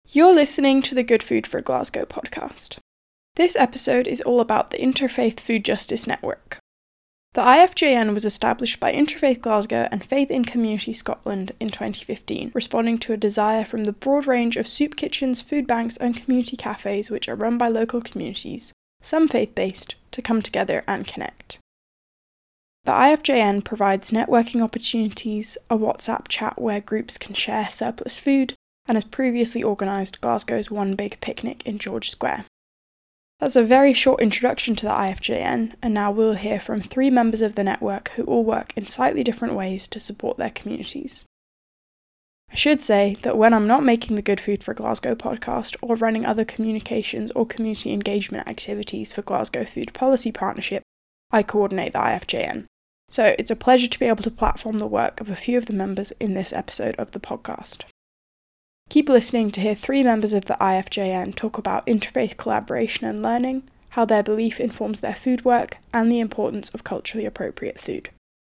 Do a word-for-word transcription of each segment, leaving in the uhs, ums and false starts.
You're listening to the Good Food for Glasgow podcast. This episode is all about the Interfaith Food Justice Network. The I F J N was established by Interfaith Glasgow and Faith in Community Scotland in twenty fifteen, responding to a desire from the broad range of soup kitchens, food banks and community cafes which are run by local communities, some faith-based, to come together and connect. The I F J N provides networking opportunities, a WhatsApp chat where groups can share surplus food, and has previously organised Glasgow's One Big Picnic in George Square. That's a very short introduction to the I F J N, and now we'll hear from three members of the network who all work in slightly different ways to support their communities. I should say that when I'm not making the Good Food for Glasgow podcast or running other communications or community engagement activities for Glasgow Food Policy Partnership, I coordinate the I F J N. So it's a pleasure to be able to platform the work of a few of the members in this episode of the podcast. Keep listening to hear three members of the I F J N talk about interfaith collaboration and learning, how their belief informs their food work, and the importance of culturally appropriate food.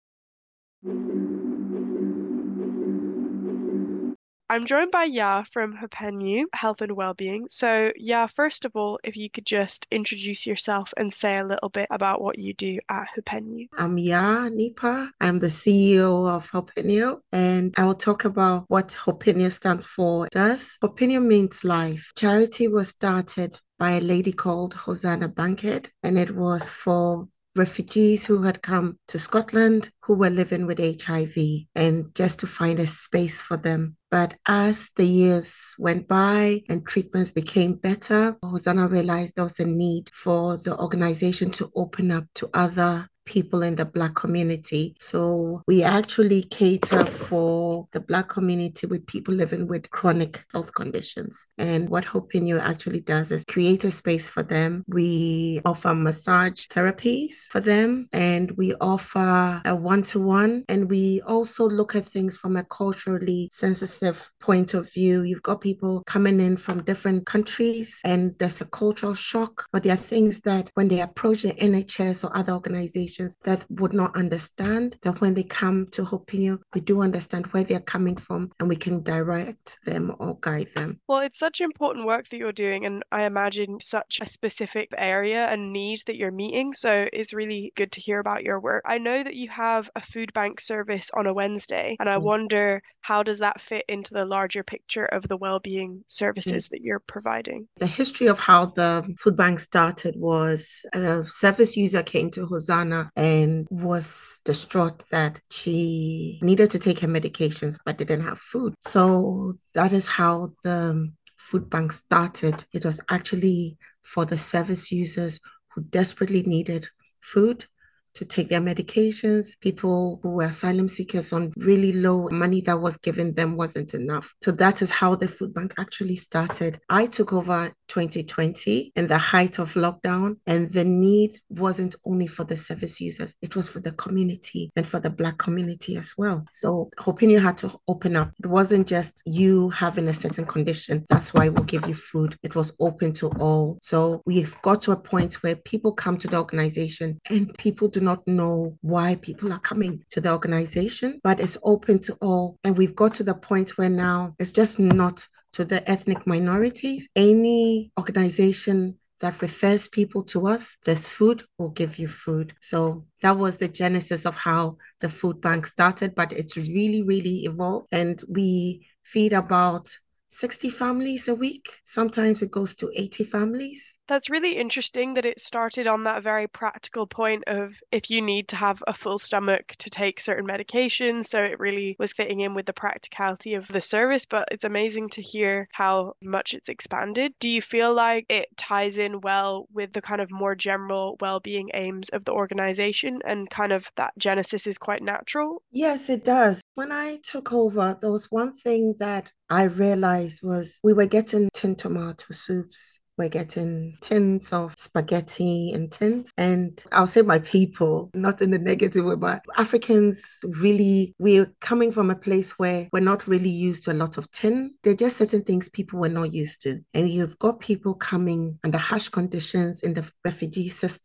I'm joined by Ya from Hupenu Health and Wellbeing. So Ya, first of all, if you could just introduce yourself and say a little bit about what you do at Hupenu. I'm Ya Nipa. I'm the C E O of Hupenu, and I will talk about what Hupenu stands for. Does Hupenu means life. Charity was started by a lady called Hosanna Bankhead, and it was for refugees who had come to Scotland who were living with H I V, and just to find a space for them. But as the years went by and treatments became better, Hosanna realized there was a need for the organization to open up to other people in the Black community. So we actually cater for the Black community with people living with chronic health conditions. And what Hupenu actually does is create a space for them. We offer massage therapies for them, and we offer a one-to-one, and we also look at things from a culturally sensitive point of view. You've got people coming in from different countries, and there's a cultural shock, but there are things that when they approach the N H S or other organizations that would not understand, that when they come to Hupenu, we do understand where they're coming from and we can direct them or guide them. Well, it's such important work that you're doing, and I imagine such a specific area and need that you're meeting. So it's really good to hear about your work. I know that you have a food bank service on a Wednesday, and I Yes. wonder, how does that fit into the larger picture of the well-being services Yes. that you're providing? The history of how the food bank started was a service user came to Hosanna and was distraught that she needed to take her medications but didn't have food. So that is how the food bank started. It was actually for the service users who desperately needed food to take their medications, people who were asylum seekers on really low money that was given them wasn't enough. So that is how the food bank actually started. I took over twenty twenty in the height of lockdown, and the need wasn't only for the service users, it was for the community and for the Black community as well. So Hupenu had to open up. It wasn't just you having a certain condition, that's why we'll give you food. It was open to all. So we've got to a point where people come to the organization and people do not know why people are coming to the organization, but it's open to all. And we've got to the point where now it's just not to the ethnic minorities. Any organization that refers people to us, there's food, we'll give you food. So that was the genesis of how the food bank started, but it's really, really evolved. And we feed about sixty families a week. Sometimes it goes to eighty families. That's really interesting that it started on that very practical point of if you need to have a full stomach to take certain medications. So it really was fitting in with the practicality of the service, but it's amazing to hear how much it's expanded. Do you feel like it ties in well with the kind of more general well-being aims of the organization and kind of that genesis is quite natural? Yes, it does. When I took over, there was one thing that I realized was we were getting tin tomato soups. We're getting tins of spaghetti and tins. And I'll say my people, not in the negative way, but Africans really, we're coming from a place where we're not really used to a lot of tin. There are just certain things people were not used to. And you've got people coming under harsh conditions in the refugee system.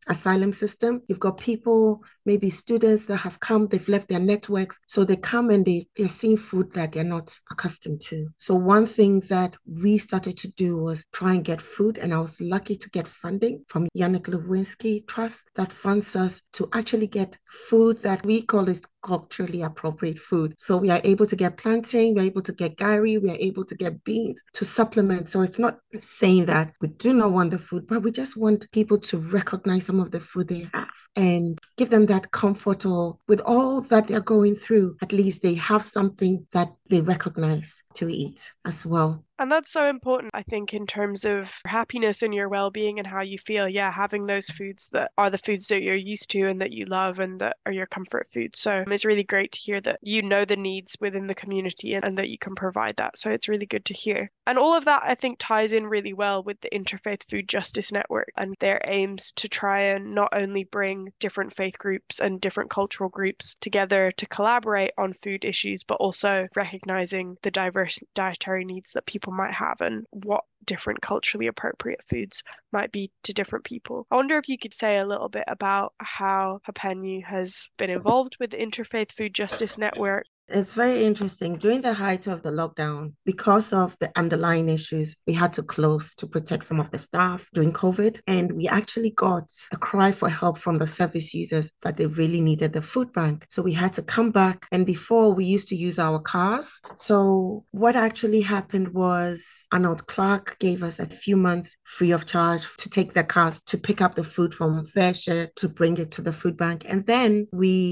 asylum system. You've got people, maybe students that have come, they've left their networks. So they come and they, they're seeing food that they're not accustomed to. So one thing that we started to do was try and get food. And I was lucky to get funding from Yannick Lewinsky Trust that funds us to actually get food that we call is culturally appropriate food. So we are able to get plantain, we're able to get gari, we are able to get beans to supplement. So it's not saying that we do not want the food, but we just want people to recognize some of the food they have and give them that comfort, or with all that they're going through, at least they have something that they recognize to eat as well. And that's so important, I think, in terms of happiness and your well-being and how you feel. Yeah, having those foods that are the foods that you're used to and that you love and that are your comfort foods. So it's really great to hear that you know the needs within the community and, and that you can provide that. So it's really good to hear. And all of that, I think, ties in really well with the Interfaith Food Justice Network and their aims to try and not only bring different faith groups and different cultural groups together to collaborate on food issues, but also recognizing the diverse dietary needs that people might have and what different culturally appropriate foods might be to different people. I wonder if you could say a little bit about how Hapenyu has been involved with the Interfaith Food Justice Network. It's very interesting. During the height of the lockdown, because of the underlying issues, we had to close to protect some of the staff during COVID. And we actually got a cry for help from the service users that they really needed the food bank. So we had to come back. And before, we used to use our cars. So what actually happened was Arnold Clark gave us a few months free of charge to take their cars to pick up the food from FareShare to bring it to the food bank. And then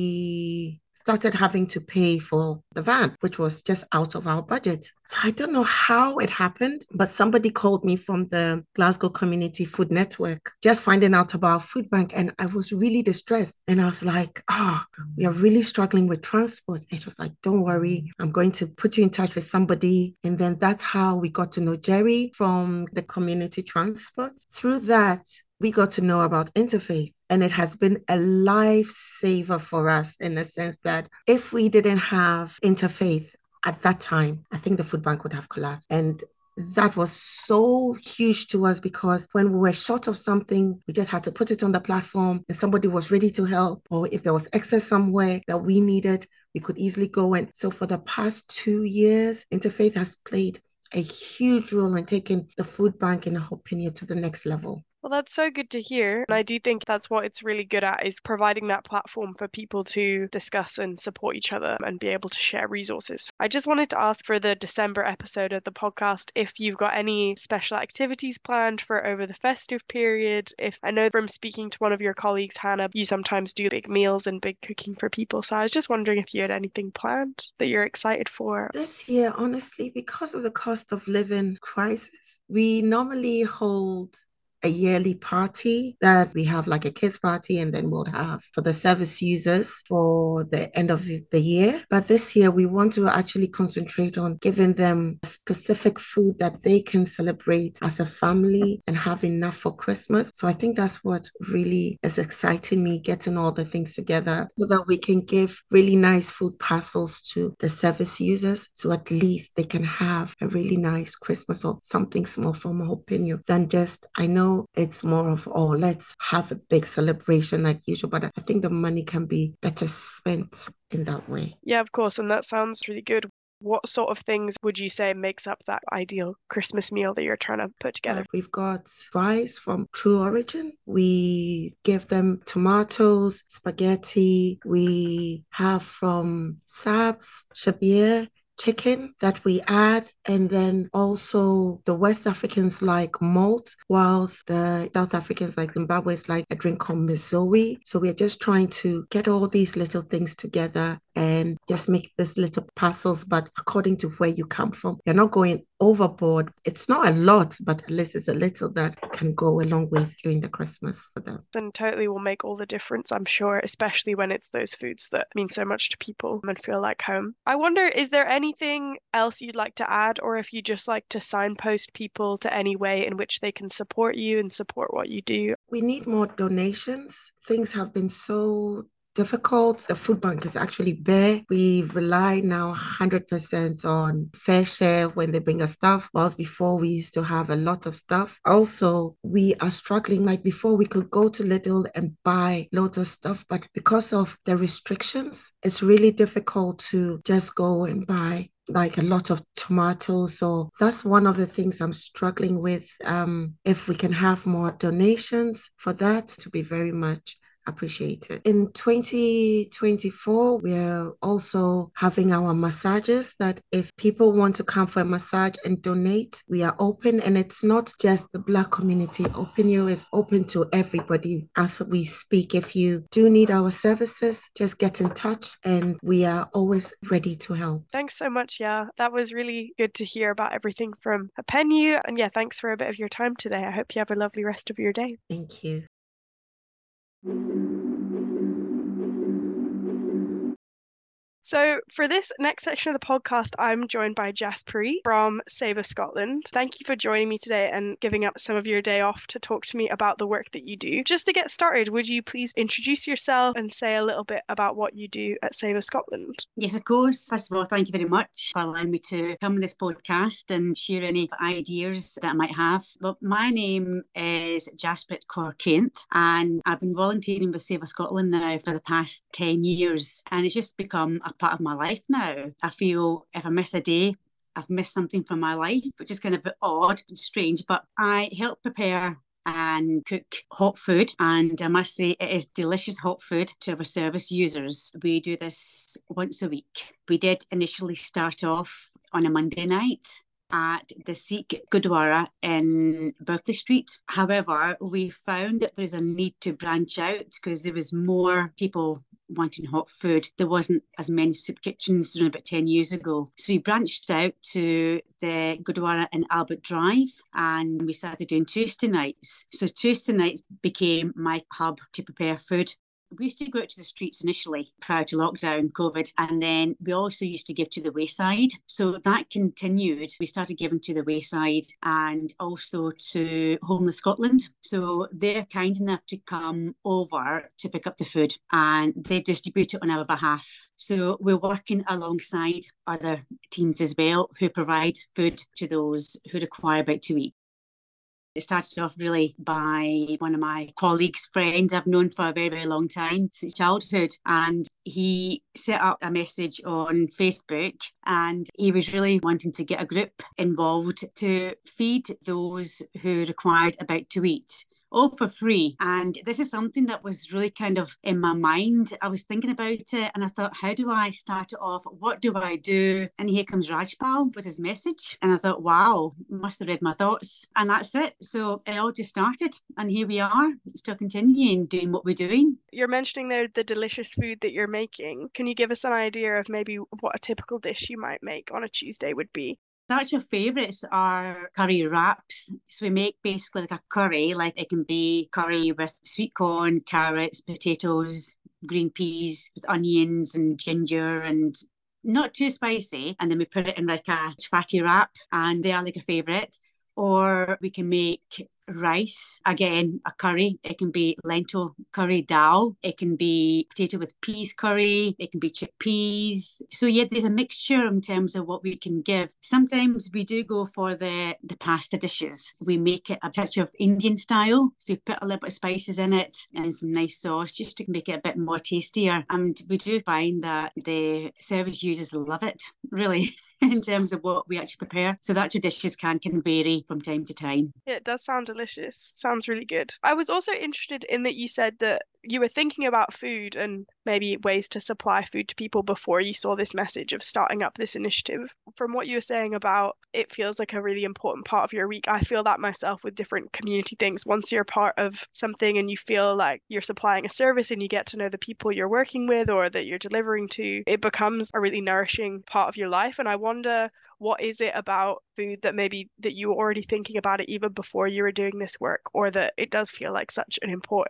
we started having to pay for the van, which was just out of our budget. So I don't know how it happened, but somebody called me from the Glasgow Community Food Network, just finding out about our food bank. And I was really distressed. And I was like, ah, oh, we are really struggling with transport. And she was like, don't worry, I'm going to put you in touch with somebody. And then that's how we got to know Jerry from the community transport. Through that, we got to know about Interfaith. And it has been a lifesaver for us in the sense that if we didn't have Interfaith at that time, I think the food bank would have collapsed. And that was so huge to us because when we were short of something, we just had to put it on the platform and somebody was ready to help. Or if there was excess somewhere that we needed, we could easily go in. So for the past two years, Interfaith has played a huge role in taking the food bank in Hapenyu to the next level. Well, that's so good to hear. And I do think that's what it's really good at, is providing that platform for people to discuss and support each other and be able to share resources. I just wanted to ask for the December episode of the podcast if you've got any special activities planned for over the festive period. If I know from speaking to one of your colleagues, Hannah, you sometimes do big meals and big cooking for people. So I was just wondering if you had anything planned that you're excited for. This year, honestly, because of the cost of living crisis, we normally hold a yearly party that we have, like a kids party, and then we'll have for the service users for the end of the year. But this year we want to actually concentrate on giving them specific food that they can celebrate as a family and have enough for Christmas. So I think that's what really is exciting me, getting all the things together so that we can give really nice food parcels to the service users, so at least they can have a really nice Christmas or something small from Hapenyu than just, I know it's more of, oh, let's have a big celebration like usual, but I think the money can be better spent in that way. Yeah, of course, and that sounds really good. What sort of things would you say makes up that ideal Christmas meal that you're trying to put together? Uh, we've got fries from True Origin. We give them tomatoes, spaghetti. We have from Sabs, Shabir, chicken that we add, and then also the West Africans like malt, whilst the South Africans like Zimbabwe's like a drink called Mizoe. So we're just trying to get all these little things together and just make this little parcels, but according to where you come from. You're not going overboard. It's not a lot, but at least it's a little that can go a long way during the Christmas for them. And totally will make all the difference, I'm sure, especially when it's those foods that mean so much to people and feel like home. I wonder, is there anything else you'd like to add, or if you just like to signpost people to any way in which they can support you and support what you do? We need more donations. Things have been so difficult. The food bank is actually bare. We rely now one hundred percent on fair share when they bring us stuff, whilst before we used to have a lot of stuff. Also, we are struggling. Like before, we could go to Lidl and buy loads of stuff, but because of the restrictions, it's really difficult to just go and buy like a lot of tomatoes. So that's one of the things I'm struggling with. Um, if we can have more donations for that, to be very much appreciated. In twenty twenty-four, we're also having our massages that if people want to come for a massage and donate, we are open. And it's not just the Black community. Opinio is open to everybody as we speak. If you do need our services, just get in touch and we are always ready to help. Thanks so much. Yeah, that was really good to hear about everything from Hapenyu. And yeah, thanks for a bit of your time today. I hope you have a lovely rest of your day. Thank you. So for this next section of the podcast, I'm joined by Jaspreet from Save Us Scotland. Thank you for joining me today and giving up some of your day off to talk to me about the work that you do. Just to get started, would you please introduce yourself and say a little bit about what you do at Save Us Scotland? Yes, of course. First of all, thank you very much for allowing me to come on this podcast and share any ideas that I might have. Well, my name is Jaspreet Kaur Kent, and I've been volunteering with Save Us Scotland now for the past ten years, and it's just become a part of my life now. I feel if I miss a day, I've missed something from my life, which is kind of odd and strange, but I help prepare and cook hot food, and I must say it is delicious hot food to our service users. We do this once a week. We did initially start off on a Monday night at the Sikh Gurdwara in Berkeley Street. However, we found that there's a need to branch out because there was more people wanting hot food. There wasn't as many soup kitchens around about ten years ago. So we branched out to the Gurdwara in Albert Drive and we started doing Tuesday nights. So Tuesday nights became my hub to prepare food. We used to go out to the streets initially prior to lockdown, COVID, and then we also used to give to the wayside. So that continued. We started giving to the wayside and also to Homeless Scotland. So they're kind enough to come over to pick up the food and they distribute it on our behalf. So we're working alongside other teams as well who provide food to those who require about to eat. It started off really by one of my colleagues' friends I've known for a very, very long time, since childhood. And he set up a message on Facebook and he was really wanting to get a group involved to feed those who required about to eat, all for free. And this is something that was really kind of in my mind. I was thinking about it and I thought, how do I start it off? What do I do? And here comes Rajpal with his message. And I thought, wow, must have read my thoughts. And that's it. So it all just started. And here we are, still continuing doing what we're doing. You're mentioning there the delicious food that you're making. Can you give us an idea of maybe what a typical dish you might make on a Tuesday would be? Actual favourites are curry wraps. So we make basically like a curry, like it can be curry with sweet corn, carrots, potatoes, green peas, with onions and ginger and not too spicy. And then we put it in like a chapati wrap and they are like a favourite. Or we can make rice, again, a curry. It can be lentil curry dal. It can be potato with peas curry. It can be chickpeas. So yeah, there's a mixture in terms of what we can give. Sometimes we do go for the, the pasta dishes. We make it a touch of Indian style. So we put a little bit of spices in it and some nice sauce just to make it a bit more tastier. And we do find that the service users love it, really. In terms of what we actually prepare. So that dishes can, can vary from time to time. Yeah, it does sound delicious. Sounds really good. I was also interested in that you said that you were thinking about food and maybe ways to supply food to people before you saw this message of starting up this initiative. From what you were saying about it feels like a really important part of your week, I feel that myself with different community things. Once you're part of something and you feel like you're supplying a service and you get to know the people you're working with or that you're delivering to, it becomes a really nourishing part of your life. And I wonder, what is it about food that maybe that you were already thinking about it even before you were doing this work, or that it does feel like such an important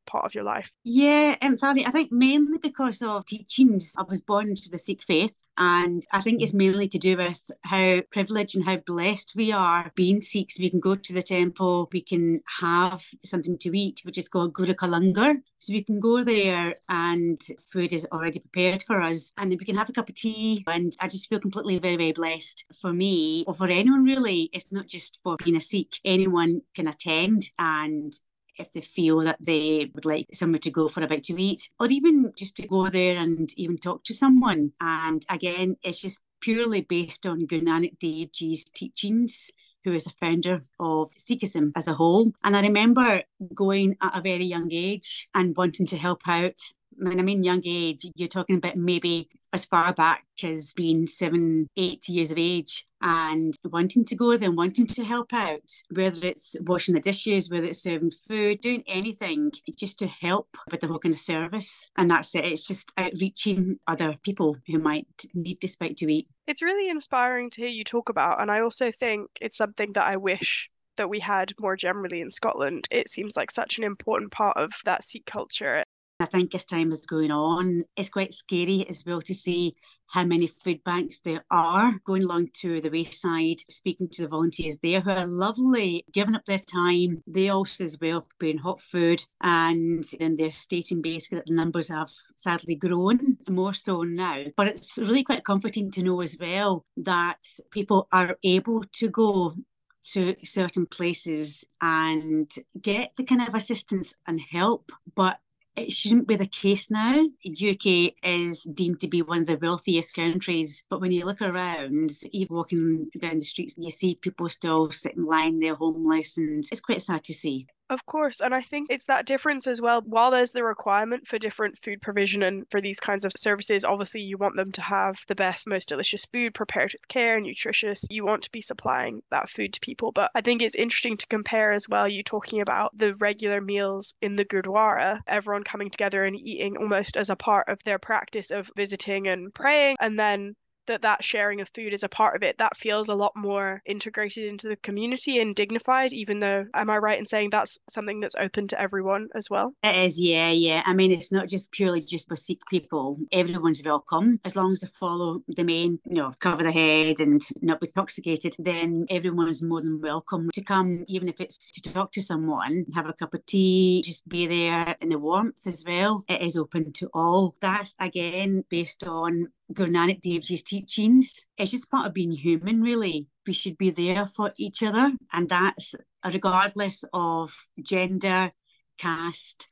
part of your life? Yeah, entirely. I think mainly because of teachings. I was born into the Sikh faith, and I think it's mainly to do with how privileged and how blessed we are being Sikhs. We can go to the temple, we can have something to eat, which is called Guru Ka Langar. So we can go there and food is already prepared for us, and then we can have a cup of tea. And I just feel completely very, very blessed. For me, or for anyone really, it's not just for being a Sikh. Anyone can attend, and if they feel that they would like somewhere to go for a bite to eat, or even just to go there and even talk to someone. And again, it's just purely based on Guru Nanak Dev Ji's teachings, who is the founder of Sikhism as a whole. And I remember going at a very young age and wanting to help out. When I mean young age, you're talking about maybe as far back as being seven, eight years of age, and wanting to go there and wanting to help out, whether it's washing the dishes, whether it's serving food, doing anything, just to help with the whole kind of service. And that's it. It's just outreaching other people who might need this bite to eat. It's really inspiring to hear you talk about, and I also think it's something that I wish that we had more generally in Scotland. It seems like such an important part of that Sikh culture. I think as time is going on, it's quite scary as well to see how many food banks there are. Going along to the wayside, speaking to the volunteers there who are lovely, giving up their time. They also as well preparing hot food, and then they're stating basically that the numbers have sadly grown, more so now. But it's really quite comforting to know as well that people are able to go to certain places and get the kind of assistance and help. But it shouldn't be the case now. U K is deemed to be one of the wealthiest countries, but when you look around, even walking down the streets, you see people still sitting, lying there homeless, and it's quite sad to see. Of course, and I think it's that difference as well. While there's the requirement for different food provision and for these kinds of services, obviously you want them to have the best, most delicious food prepared with care, nutritious. You want to be supplying that food to people. But I think it's interesting to compare as well, you talking about the regular meals in the Gurdwara, everyone coming together and eating almost as a part of their practice of visiting and praying, and then that that sharing of food is a part of it. That feels a lot more integrated into the community and dignified, even though, am I right in saying that's something that's open to everyone as well? It is, yeah, yeah. I mean, it's not just purely just for Sikh people. Everyone's welcome. As long as they follow the main, you know, cover the head and not be intoxicated, then everyone's more than welcome to come, even if it's to talk to someone, have a cup of tea, just be there in the warmth as well. It is open to all. That's, again, based on Guru Nanak Dev Ji's teachings. It's just part of being human, really. We should be there for each other, and that's regardless of gender, caste,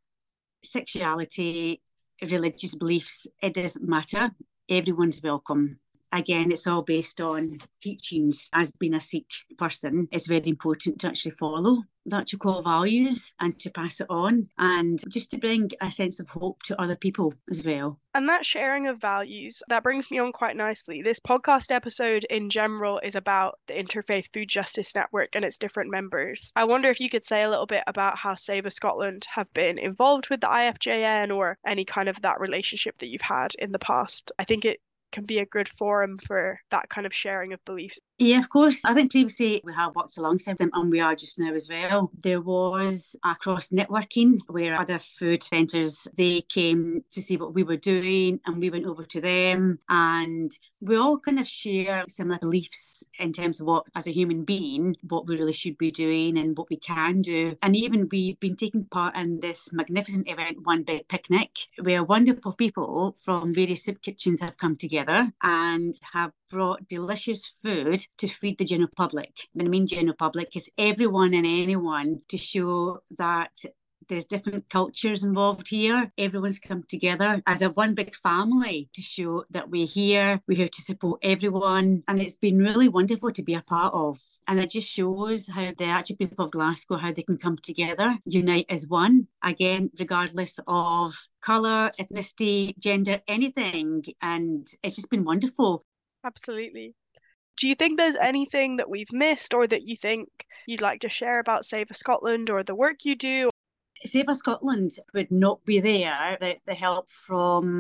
sexuality, religious beliefs. It doesn't matter. Everyone's welcome. Again, it's all based on teachings. As being a Sikh person, it's very important to actually follow that your core values and to pass it on, and just to bring a sense of hope to other people as well. And that sharing of values, that brings me on quite nicely. This podcast episode in general is about the Interfaith Food Justice Network and its different members. I wonder if you could say a little bit about how Save a Scotland have been involved with the I F J N, or any kind of that relationship that you've had in the past. I think it can be a good forum for that kind of sharing of beliefs. Yeah, of course. I think previously we have worked alongside them, and we are just now as well. There was a cross networking where other food centres, they came to see what we were doing and we went over to them, and we all kind of share similar beliefs in terms of what, as a human being, what we really should be doing and what we can do. And even we've been taking part in this magnificent event, One Big Picnic, where wonderful people from various soup kitchens have come together and have brought delicious food to feed the general public. When I mean general public, it's everyone and anyone, to show that there's different cultures involved here. Everyone's come together as a one big family to show that we're here, we're here to support everyone. And it's been really wonderful to be a part of. And it just shows how the actual people of Glasgow, how they can come together, unite as one, again, regardless of colour, ethnicity, gender, anything. And it's just been wonderful. Absolutely. Do you think there's anything that we've missed, or that you think you'd like to share about Save a Scotland or the work you do? Save a Scotland would not be there without the help from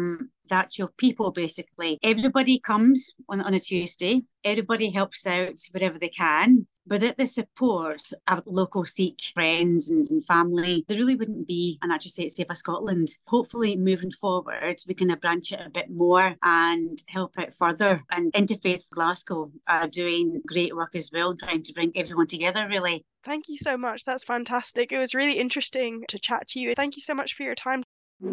the actual people, basically. Everybody comes on, on a Tuesday. Everybody helps out wherever they can. Without the support of local Sikh friends and, and family, there really wouldn't be an Actually Say It Safer Scotland. Hopefully, moving forward, we can branch it a bit more and help out further. And Interfaith Glasgow are doing great work as well, trying to bring everyone together, really. Thank you so much. That's fantastic. It was really interesting to chat to you. Thank you so much for your time.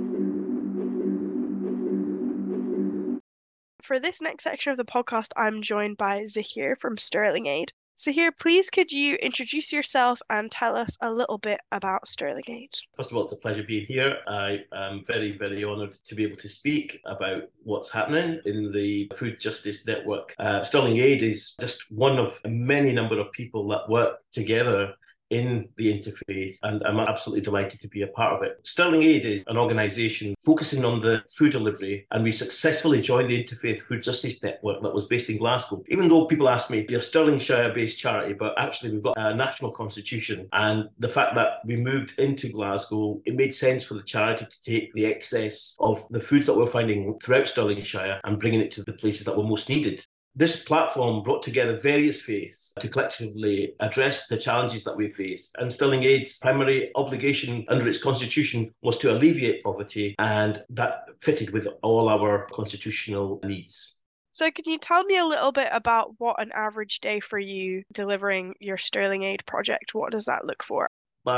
For this next section of the podcast, I'm joined by Zahir from Sterling Aid. Zahir, please could you introduce yourself and tell us a little bit about Sterling Aid? First of all, it's a pleasure being here. I am very, very honoured to be able to speak about what's happening in the Food Justice Network. Uh, Sterling Aid is just one of a many number of people that work together in the interfaith, and I'm absolutely delighted to be a part of it. Sterling Aid is an organisation focusing on the food delivery, and we successfully joined the Interfaith Food Justice Network that was based in Glasgow. Even though people ask me, you're a Stirlingshire-based charity, but actually we've got a national constitution, and the fact that we moved into Glasgow, it made sense for the charity to take the excess of the foods that we're finding throughout Stirlingshire and bringing it to the places that were most needed. This platform brought together various faiths to collectively address the challenges that we face. And Sterling Aid's primary obligation under its constitution was to alleviate poverty, and that fitted with all our constitutional needs. So can you tell me a little bit about what an average day for you delivering your Sterling Aid project? What does that look for?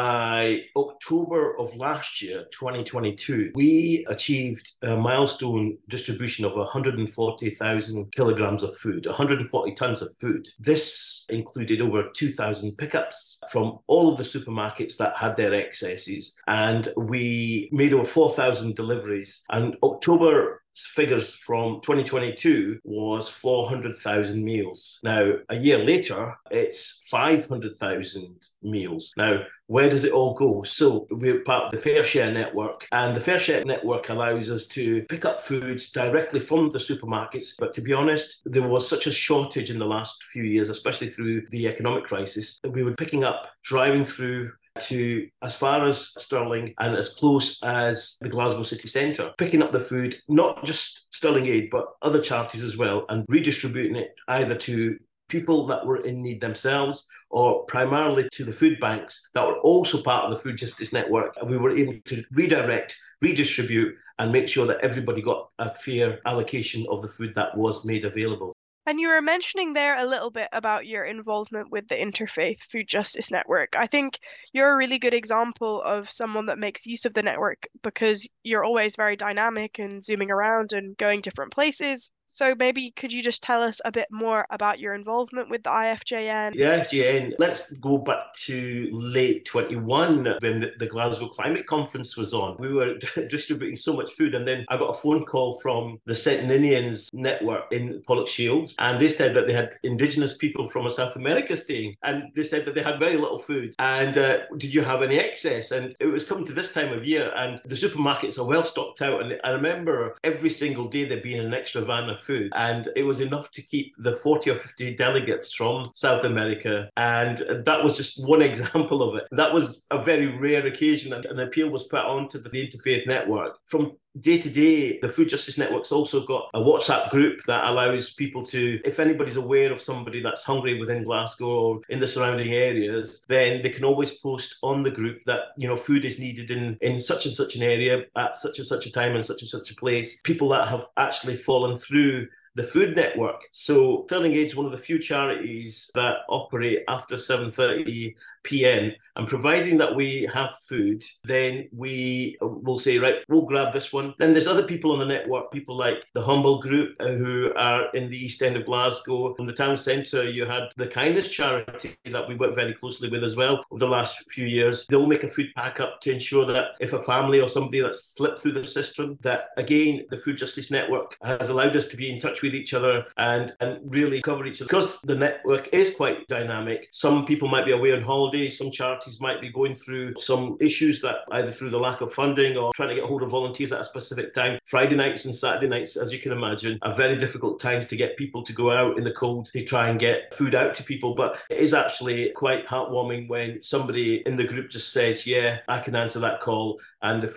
By October of last year, twenty twenty-two, we achieved a milestone distribution of one hundred forty thousand kilograms of food, one hundred forty tons of food. This included over two thousand pickups from all of the supermarkets that had their excesses, and we made over four thousand deliveries. And October figures from twenty twenty-two was four hundred thousand meals. Now, a year later, it's five hundred thousand meals. Now, where does it all go? So we're part of the Fair Share Network, and the Fair Share Network allows us to pick up foods directly from the supermarkets. But to be honest, there was such a shortage in the last few years, especially through the economic crisis, that we were picking up, driving through to as far as Stirling and as close as the Glasgow city centre, picking up the food, not just Sterling Aid, but other charities as well, and redistributing it either to people that were in need themselves or primarily to the food banks that were also part of the Food Justice Network. And we were able to redirect, redistribute, and make sure that everybody got a fair allocation of the food that was made available. And you were mentioning there a little bit about your involvement with the Interfaith Food Justice Network. I think you're a really good example of someone that makes use of the network because you're always very dynamic and zooming around and going different places. So maybe could you just tell us a bit more about your involvement with the I F J N? The I F J N, let's go back to late twenty-one when the, the Glasgow Climate Conference was on. We were distributing so much food, and then I got a phone call from the Centennians network in Pollokshields, and they said that they had Indigenous people from South America staying, and they said that they had very little food, and uh, did you have any excess? And it was coming to this time of year, and the supermarkets are well stocked out, and I remember every single day there being an extra van of food, and it was enough to keep the forty or fifty delegates from South America, and that was just one example of it. That was a very rare occasion, and an appeal was put onto the Interfaith Network. From day to day, the Food Justice Network's also got a WhatsApp group that allows people to, if anybody's aware of somebody that's hungry within Glasgow or in the surrounding areas, then they can always post on the group that, you know, food is needed in, in such and such an area at such and such a time and such and such a place. People that have actually fallen through the Food Network. So Sterling Aid is one of the few charities that operate after seven thirty p m, and providing that we have food, then we will say, right, we'll grab this one. Then there's other people on the network, people like the Humble Group, uh, who are in the East End of Glasgow. In the town centre, you had the Kindness charity that we work very closely with as well over the last few years. They'll make a food pack up to ensure that if a family or somebody that's slipped through the system, that again, the Food Justice Network has allowed us to be in touch with each other and, and really cover each other. Because the network is quite dynamic, some people might be away on holiday, some charities might be going through some issues that either through the lack of funding or trying to get hold of volunteers at a specific time. Friday nights and Saturday nights, as you can imagine, are very difficult times to get people to go out in the cold to try and get food out to people. But it is actually quite heartwarming when somebody in the group just says, yeah, I can answer that call, and the food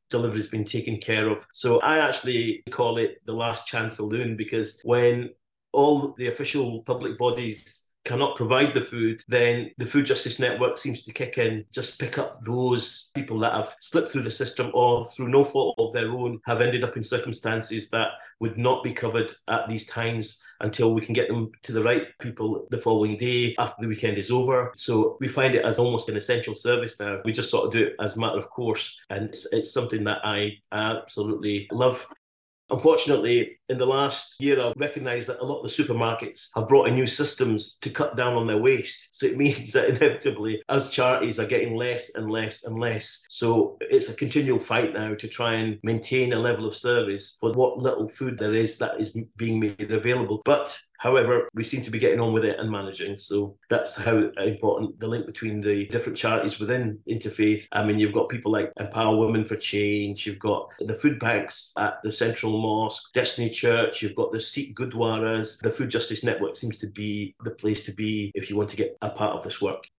delivery's been taken care of. So I actually call it the last chance saloon, because when all the official public bodies cannot provide the food, then the Food Justice Network seems to kick in, just pick up those people that have slipped through the system or through no fault of their own have ended up in circumstances that would not be covered at these times until we can get them to the right people the following day after the weekend is over. So we find it as almost an essential service now. We just sort of do it as a matter of course, and it's, it's something that I absolutely love. Unfortunately, in the last year, I've recognised that a lot of the supermarkets have brought in new systems to cut down on their waste. So it means that inevitably, us charities are getting less and less and less. So it's a continual fight now to try and maintain a level of service for what little food there is that is being made available. But however, we seem to be getting on with it and managing. So that's how important the link between the different charities within Interfaith. I mean, you've got people like Empower Women for Change, you've got the food banks at the Central Mosque, Destiny Church, you've got the Sikh Gurdwaras. The Food Justice Network seems to be the place to be if you want to get a part of this work.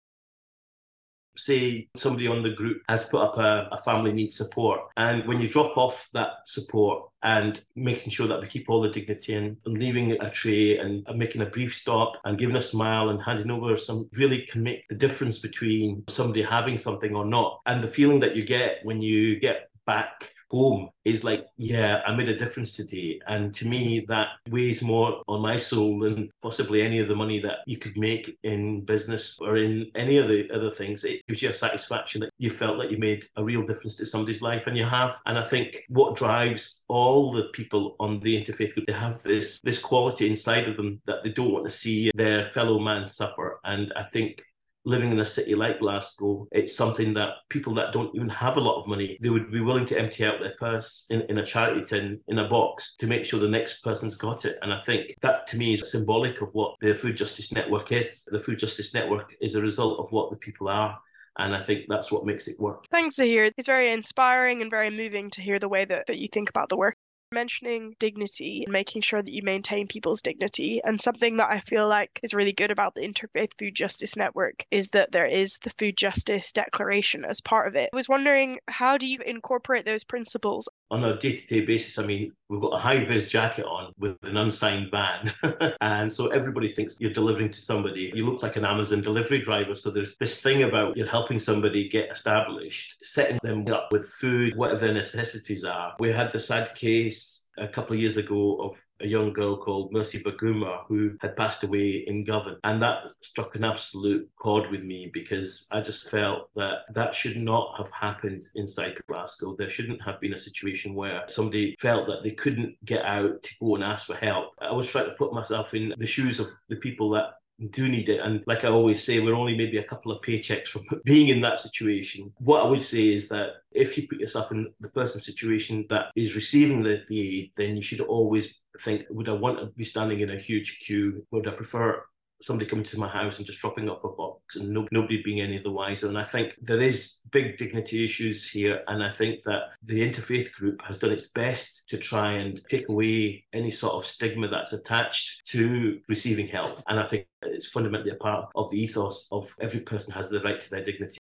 Say somebody on the group has put up a, a family needs support, and when you drop off that support and making sure that we keep all the dignity in and leaving a tray and making a brief stop and giving a smile and handing over some really can make the difference between somebody having something or not. And the feeling that you get when you get back home is like, yeah, I made a difference today. And to me, that weighs more on my soul than possibly any of the money that you could make in business or in any of the other things. It gives you a satisfaction that you felt that you made a real difference to somebody's life, and you have. And I think what drives all the people on the Interfaith group, they have this, this quality inside of them that they don't want to see their fellow man suffer. And I think living in a city like Glasgow, it's something that people that don't even have a lot of money, they would be willing to empty out their purse in, in a charity tin, in a box, to make sure the next person's got it. And I think that to me is symbolic of what the Food Justice Network is. The Food Justice Network is a result of what the people are. And I think that's what makes it work. Thanks, Zahir. It's very inspiring and very moving to hear the way that, that you think about the work. Mentioning dignity and making sure that you maintain people's dignity, and something that I feel like is really good about the Interfaith Food Justice Network is that there is the Food Justice Declaration as part of it. I was wondering, how do you incorporate those principles? On a day-to-day basis, I mean, we've got a high-vis jacket on with an unsigned ban. And so everybody thinks you're delivering to somebody. You look like an Amazon delivery driver. So there's this thing about you're helping somebody get established, setting them up with food, whatever their necessities are. We had the sad case a couple of years ago of a young girl called Mercy Baguma who had passed away in Govan. And that struck an absolute chord with me, because I just felt that that should not have happened inside Glasgow. There shouldn't have been a situation where somebody felt that they couldn't get out to go and ask for help. I was trying to put myself in the shoes of the people that do need it. And like I always say, we're only maybe a couple of paychecks from being in that situation. What I would say is that if you put yourself in the person's situation that is receiving the, the aid, then you should always think, would I want to be standing in a huge queue? Would I prefer somebody coming to my house and just dropping off a box and no, nobody being any the wiser? And I think there is big dignity issues here. And I think that the Interfaith group has done its best to try and take away any sort of stigma that's attached to receiving help. And I think it's fundamentally a part of the ethos of every person has the right to their dignity.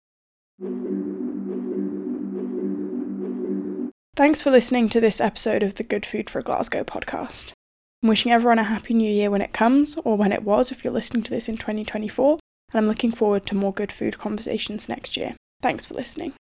Thanks for listening to this episode of the Good Food for Glasgow podcast. I'm wishing everyone a happy new year when it comes, or when it was if you're listening to this in twenty twenty-four, and I'm looking forward to more good food conversations next year. Thanks for listening.